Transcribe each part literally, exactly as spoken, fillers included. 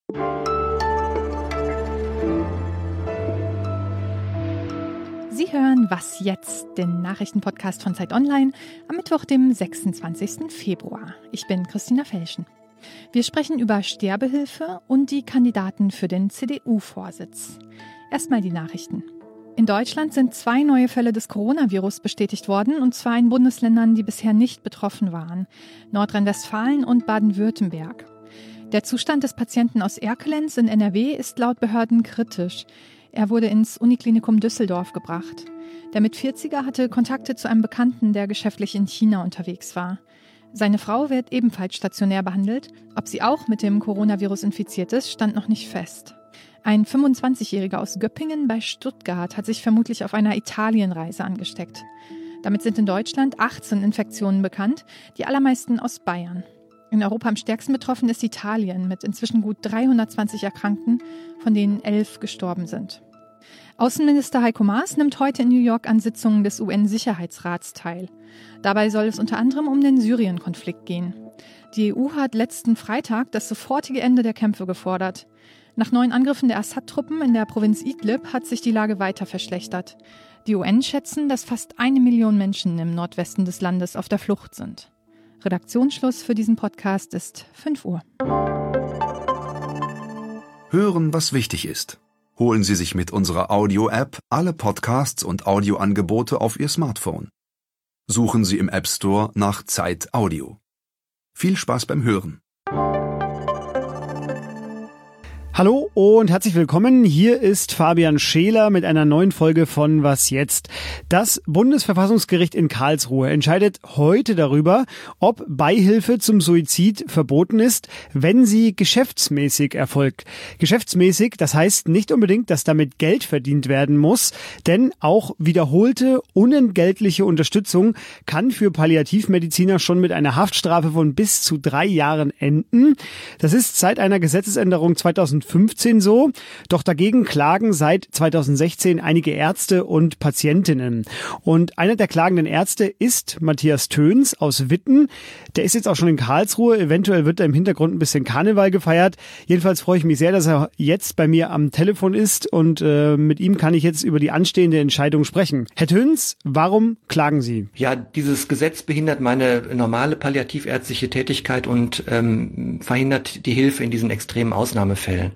Sie hören Was jetzt?, den Nachrichtenpodcast von Zeit Online am Mittwoch, dem sechsundzwanzigsten Februar. Ich bin Christina Felschen. Wir sprechen über Sterbehilfe und die Kandidaten für den C D U-Vorsitz. Erstmal die Nachrichten. In Deutschland sind zwei neue Fälle des Coronavirus bestätigt worden, und zwar in Bundesländern, die bisher nicht betroffen waren: Nordrhein-Westfalen und Baden-Württemberg. Der Zustand des Patienten aus Erkelenz in N R W ist laut Behörden kritisch. Er wurde ins Uniklinikum Düsseldorf gebracht. Der Mitvierziger hatte Kontakte zu einem Bekannten, der geschäftlich in China unterwegs war. Seine Frau wird ebenfalls stationär behandelt. Ob sie auch mit dem Coronavirus infiziert ist, stand noch nicht fest. Ein fünfundzwanzigjähriger aus Göppingen bei Stuttgart hat sich vermutlich auf einer Italienreise angesteckt. Damit sind in Deutschland achtzehn Infektionen bekannt, die allermeisten aus Bayern. In Europa am stärksten betroffen ist Italien mit inzwischen gut dreihundertzwanzig Erkrankten, von denen elf gestorben sind. Außenminister Heiko Maas nimmt heute in New York an Sitzungen des U N-Sicherheitsrats teil. Dabei soll es unter anderem um den Syrien-Konflikt gehen. Die E U hat letzten Freitag das sofortige Ende der Kämpfe gefordert. Nach neuen Angriffen der Assad-Truppen in der Provinz Idlib hat sich die Lage weiter verschlechtert. Die U N schätzen, dass fast eine Million Menschen im Nordwesten des Landes auf der Flucht sind. Redaktionsschluss für diesen Podcast ist fünf Uhr. Hören, was wichtig ist. Holen Sie sich mit unserer Audio-App alle Podcasts und Audioangebote auf Ihr Smartphone. Suchen Sie im App Store nach Zeit Audio. Viel Spaß beim Hören. Hallo und herzlich willkommen. Hier ist Fabian Scheler mit einer neuen Folge von Was jetzt? Das Bundesverfassungsgericht in Karlsruhe entscheidet heute darüber, ob Beihilfe zum Suizid verboten ist, wenn sie geschäftsmäßig erfolgt. Geschäftsmäßig, das heißt nicht unbedingt, dass damit Geld verdient werden muss, denn auch wiederholte unentgeltliche Unterstützung kann für Palliativmediziner schon mit einer Haftstrafe von bis zu drei Jahren enden. Das ist seit einer Gesetzesänderung zweitausendfünfzehn so, doch dagegen klagen seit zweitausendsechzehn einige Ärzte und Patientinnen. Und einer der klagenden Ärzte ist Matthias Töns aus Witten. Der ist jetzt auch schon in Karlsruhe. Eventuell wird da im Hintergrund ein bisschen Karneval gefeiert. Jedenfalls freue ich mich sehr, dass er jetzt bei mir am Telefon ist, und äh, mit ihm kann ich jetzt über die anstehende Entscheidung sprechen. Herr Töns, warum klagen Sie? Ja, dieses Gesetz behindert meine normale palliativärztliche Tätigkeit und ähm, verhindert die Hilfe in diesen extremen Ausnahmefällen.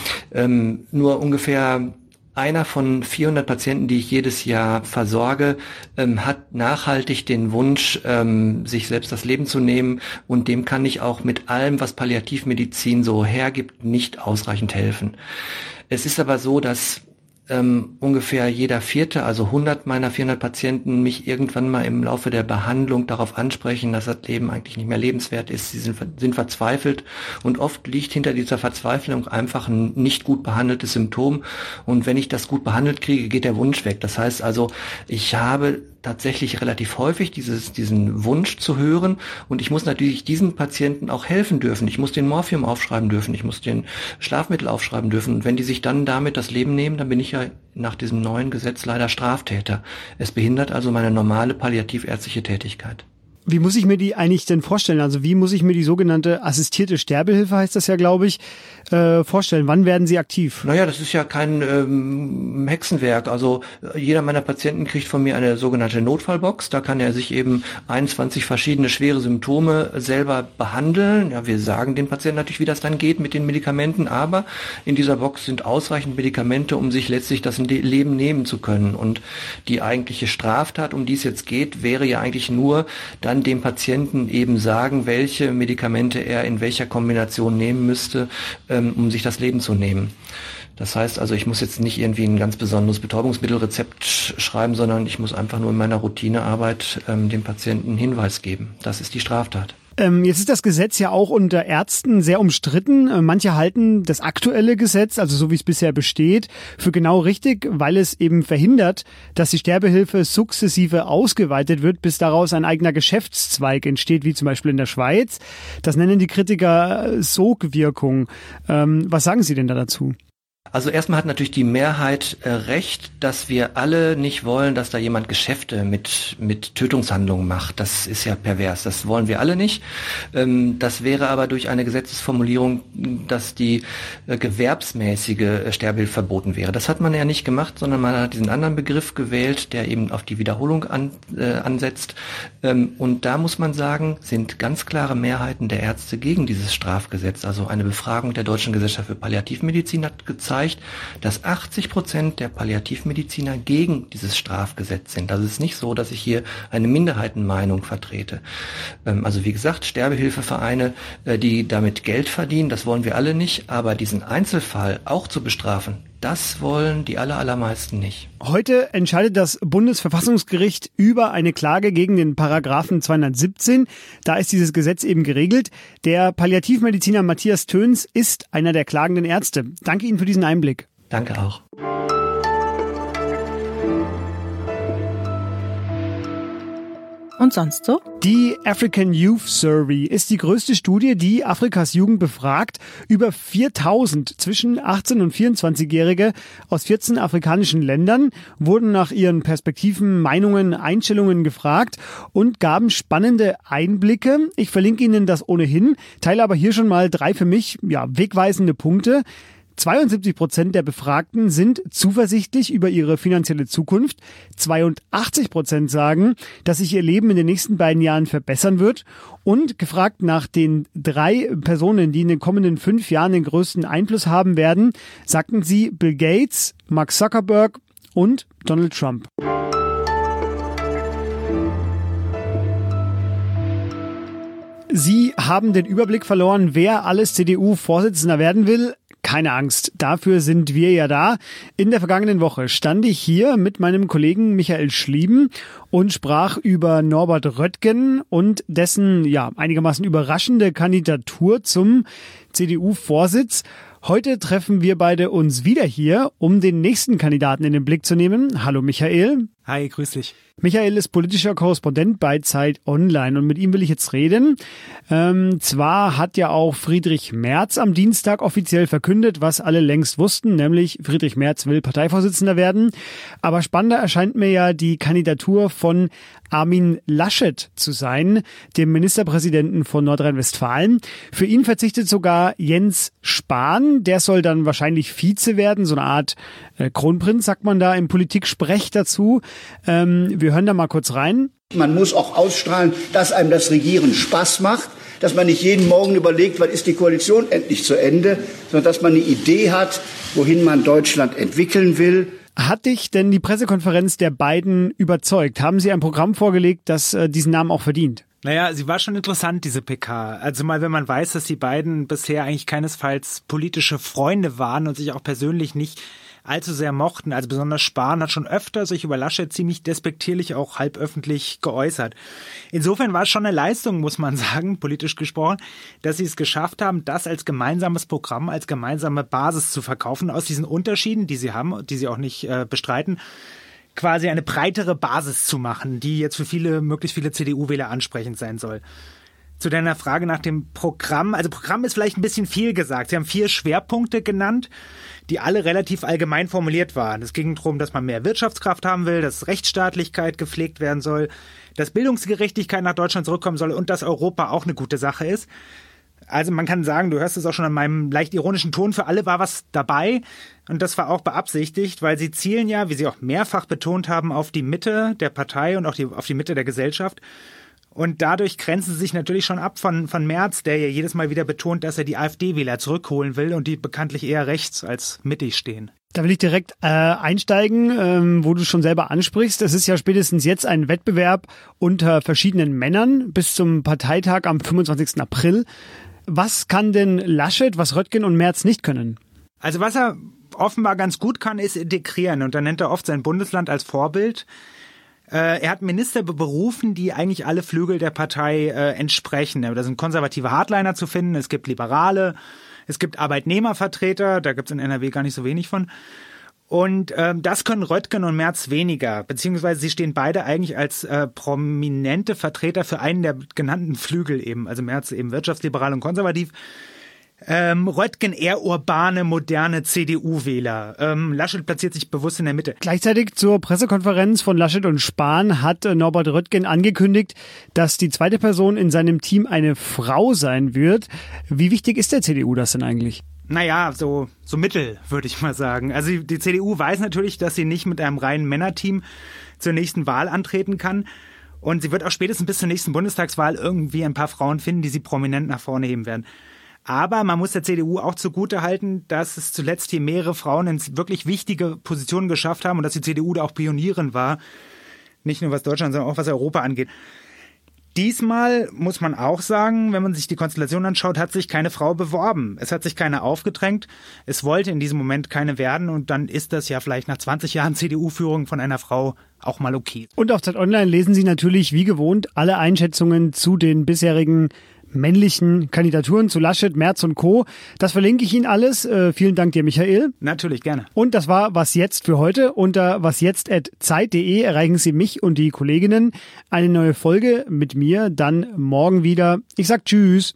Ähm, nur ungefähr einer von vierhundert Patienten, die ich jedes Jahr versorge, ähm, hat nachhaltig den Wunsch, ähm, sich selbst das Leben zu nehmen, und dem kann ich auch mit allem, was Palliativmedizin so hergibt, nicht ausreichend helfen. Es ist aber so, dass Ähm, ungefähr jeder vierte, also hundert meiner vierhundert Patienten mich irgendwann mal im Laufe der Behandlung darauf ansprechen, dass das Leben eigentlich nicht mehr lebenswert ist. Sie sind, sind verzweifelt, und oft liegt hinter dieser Verzweiflung einfach ein nicht gut behandeltes Symptom, und wenn ich das gut behandelt kriege, geht der Wunsch weg. Das heißt also, ich habe tatsächlich relativ häufig dieses, diesen Wunsch zu hören, und ich muss natürlich diesen Patienten auch helfen dürfen. Ich muss den Morphium aufschreiben dürfen, ich muss den Schlafmittel aufschreiben dürfen, und wenn die sich dann damit das Leben nehmen, dann bin ich ja nach diesem neuen Gesetz leider Straftäter. Es behindert also meine normale palliativärztliche Tätigkeit. Wie muss ich mir die eigentlich denn vorstellen? Also wie muss ich mir die sogenannte assistierte Sterbehilfe, heißt das ja, glaube ich, äh, vorstellen? Wann werden sie aktiv? Naja, das ist ja kein ähm, Hexenwerk. Also jeder meiner Patienten kriegt von mir eine sogenannte Notfallbox. Da kann er sich eben einundzwanzig verschiedene schwere Symptome selber behandeln. Ja, wir sagen den Patienten natürlich, wie das dann geht mit den Medikamenten, aber in dieser Box sind ausreichend Medikamente, um sich letztlich das Leben nehmen zu können. Und die eigentliche Straftat, um die es jetzt geht, wäre ja eigentlich nur, dann dem Patienten eben sagen, welche Medikamente er in welcher Kombination nehmen müsste, ähm, um sich das Leben zu nehmen. Das heißt also, ich muss jetzt nicht irgendwie ein ganz besonderes Betäubungsmittelrezept schreiben, sondern ich muss einfach nur in meiner Routinearbeit ähm, dem Patienten einen Hinweis geben. Das ist die Straftat. Ähm, jetzt ist das Gesetz ja auch unter Ärzten sehr umstritten. Äh, manche halten das aktuelle Gesetz, also so wie es bisher besteht, für genau richtig, weil es eben verhindert, dass die Sterbehilfe sukzessive ausgeweitet wird, bis daraus ein eigener Geschäftszweig entsteht, wie zum Beispiel in der Schweiz. Das nennen die Kritiker Sogwirkung. Ähm, was sagen Sie denn da dazu? Also erstmal hat natürlich die Mehrheit äh, recht, dass wir alle nicht wollen, dass da jemand Geschäfte mit mit Tötungshandlungen macht. Das ist ja pervers. Das wollen wir alle nicht. Ähm, das wäre aber durch eine Gesetzesformulierung, dass die äh, gewerbsmäßige äh, Sterbehilfe verboten wäre. Das hat man ja nicht gemacht, sondern man hat diesen anderen Begriff gewählt, der eben auf die Wiederholung an, äh, ansetzt. Ähm, und da muss man sagen, sind ganz klare Mehrheiten der Ärzte gegen dieses Strafgesetz. Also eine Befragung der Deutschen Gesellschaft für Palliativmedizin hat gezeigt, dass achtzig Prozent der Palliativmediziner gegen dieses Strafgesetz sind. Also es ist nicht so, dass ich hier eine Minderheitenmeinung vertrete. Also wie gesagt, Sterbehilfevereine, die damit Geld verdienen, das wollen wir alle nicht, aber diesen Einzelfall auch zu bestrafen, das wollen die aller, allermeisten nicht. Heute entscheidet das Bundesverfassungsgericht über eine Klage gegen den Paragraphen zweihundertsiebzehn. Da ist dieses Gesetz eben geregelt. Der Palliativmediziner Matthias Töns ist einer der klagenden Ärzte. Danke Ihnen für diesen Einblick. Danke auch. Und sonst so? Die African Youth Survey ist die größte Studie, die Afrikas Jugend befragt. Über viertausend zwischen achtzehn- und vierundzwanzigjährige aus vierzehn afrikanischen Ländern wurden nach ihren Perspektiven, Meinungen, Einstellungen gefragt und gaben spannende Einblicke. Ich verlinke Ihnen das ohnehin, teile aber hier schon mal drei für mich ja, wegweisende Punkte. zweiundsiebzig Prozent der Befragten sind zuversichtlich über ihre finanzielle Zukunft. zweiundachtzig Prozent sagen, dass sich ihr Leben in den nächsten beiden Jahren verbessern wird. Und gefragt nach den drei Personen, die in den kommenden fünf Jahren den größten Einfluss haben werden, sagten sie Bill Gates, Mark Zuckerberg und Donald Trump. Sie haben den Überblick verloren, wer alles C D U-Vorsitzender werden will. Keine Angst, dafür sind wir ja da. In der vergangenen Woche stand ich hier mit meinem Kollegen Michael Schlieben und sprach über Norbert Röttgen und dessen ja einigermaßen überraschende Kandidatur zum C D U-Vorsitz. Heute treffen wir beide uns wieder hier, um den nächsten Kandidaten in den Blick zu nehmen. Hallo Michael. Hi, grüß dich. Michael ist politischer Korrespondent bei Zeit Online und mit ihm will ich jetzt reden. Ähm, zwar hat ja auch Friedrich Merz am Dienstag offiziell verkündet, was alle längst wussten, nämlich Friedrich Merz will Parteivorsitzender werden. Aber spannender erscheint mir ja die Kandidatur von Armin Laschet zu sein, dem Ministerpräsidenten von Nordrhein-Westfalen. Für ihn verzichtet sogar Jens Spahn. Der soll dann wahrscheinlich Vize werden, so eine Art äh, Kronprinz, sagt man da im Politik-Sprech dazu. Ähm, wir hören da mal kurz rein. Man muss auch ausstrahlen, dass einem das Regieren Spaß macht, dass man nicht jeden Morgen überlegt, wann ist die Koalition endlich zu Ende, sondern dass man eine Idee hat, wohin man Deutschland entwickeln will. Hat dich denn die Pressekonferenz der beiden überzeugt? Haben sie ein Programm vorgelegt, das äh, diesen Namen auch verdient? Naja, sie war schon interessant, diese P K. Also mal, wenn man weiß, dass die beiden bisher eigentlich keinesfalls politische Freunde waren und sich auch persönlich nicht allzu sehr mochten. Also besonders Spahn hat schon öfter sich über Laschet ziemlich despektierlich auch halb öffentlich geäußert. Insofern war es schon eine Leistung, muss man sagen, politisch gesprochen, dass sie es geschafft haben, das als gemeinsames Programm, als gemeinsame Basis zu verkaufen, aus diesen Unterschieden, die sie haben, die sie auch nicht äh, bestreiten, quasi eine breitere Basis zu machen, die jetzt für viele, möglichst viele C D U-Wähler ansprechend sein soll. Zu deiner Frage nach dem Programm. Also Programm ist vielleicht ein bisschen viel gesagt. Sie haben vier Schwerpunkte genannt, die alle relativ allgemein formuliert waren. Es ging darum, dass man mehr Wirtschaftskraft haben will, dass Rechtsstaatlichkeit gepflegt werden soll, dass Bildungsgerechtigkeit nach Deutschland zurückkommen soll und dass Europa auch eine gute Sache ist. Also man kann sagen, du hörst es auch schon an meinem leicht ironischen Ton, für alle war was dabei und das war auch beabsichtigt, weil sie zielen ja, wie sie auch mehrfach betont haben, auf die Mitte der Partei und auch die, auf die Mitte der Gesellschaft. Und dadurch grenzen sie sich natürlich schon ab von, von Merz, der ja jedes Mal wieder betont, dass er die AfD-Wähler zurückholen will und die bekanntlich eher rechts als mittig stehen. Da will ich direkt äh, einsteigen, ähm, wo du schon selber ansprichst. Es ist ja spätestens jetzt ein Wettbewerb unter verschiedenen Männern bis zum Parteitag am fünfundzwanzigsten April. Was kann denn Laschet, was Röttgen und Merz nicht können? Also was er offenbar ganz gut kann, ist integrieren. Und da nennt er oft sein Bundesland als Vorbild. Äh, er hat Minister berufen, die eigentlich alle Flügel der Partei äh, entsprechen. Da sind konservative Hardliner zu finden, es gibt Liberale, es gibt Arbeitnehmervertreter, da gibt es in N R W gar nicht so wenig von. Und ähm, das können Röttgen und Merz weniger, beziehungsweise sie stehen beide eigentlich als äh, prominente Vertreter für einen der genannten Flügel eben, also Merz eben wirtschaftsliberal und konservativ. Ähm, Röttgen eher urbane, moderne C D U-Wähler. Ähm, Laschet platziert sich bewusst in der Mitte. Gleichzeitig zur Pressekonferenz von Laschet und Spahn hat Norbert Röttgen angekündigt, dass die zweite Person in seinem Team eine Frau sein wird. Wie wichtig ist der C D U das denn eigentlich? Naja, so, so mittel, würde ich mal sagen. Also die C D U weiß natürlich, dass sie nicht mit einem reinen Männerteam zur nächsten Wahl antreten kann. Und sie wird auch spätestens bis zur nächsten Bundestagswahl irgendwie ein paar Frauen finden, die sie prominent nach vorne heben werden. Aber man muss der C D U auch zugutehalten, dass es zuletzt hier mehrere Frauen in wirklich wichtige Positionen geschafft haben und dass die C D U da auch Pionierin war. Nicht nur was Deutschland, sondern auch was Europa angeht. Diesmal muss man auch sagen, wenn man sich die Konstellation anschaut, hat sich keine Frau beworben. Es hat sich keine aufgedrängt. Es wollte in diesem Moment keine werden und dann ist das ja vielleicht nach zwanzig Jahren C D U-Führung von einer Frau auch mal okay. Und auf Zeit Online lesen Sie natürlich wie gewohnt alle Einschätzungen zu den bisherigen männlichen Kandidaturen zu Laschet, Merz und Co. Das verlinke ich Ihnen alles. Äh, vielen Dank dir, Michael. Natürlich, gerne. Und das war Was Jetzt für heute. Unter wasjetzt at zeit punkt de erreichen Sie mich und die Kolleginnen. Eine neue Folge mit mir dann morgen wieder. Ich sag Tschüss.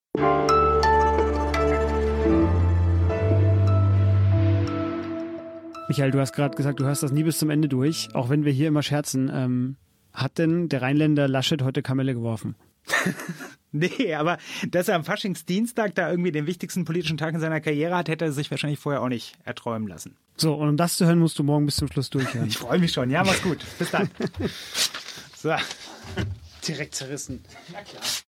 Michael, du hast gerade gesagt, du hörst das nie bis zum Ende durch, auch wenn wir hier immer scherzen. Ähm, hat denn der Rheinländer Laschet heute Kamelle geworfen? Nee, aber dass er am Faschingsdienstag da irgendwie den wichtigsten politischen Tag in seiner Karriere hat, hätte er sich wahrscheinlich vorher auch nicht erträumen lassen. So, und um das zu hören, musst du morgen bis zum Schluss durchhören. Ich freue mich schon. Ja, mach's gut. Bis dann. So. Direkt zerrissen. Na klar.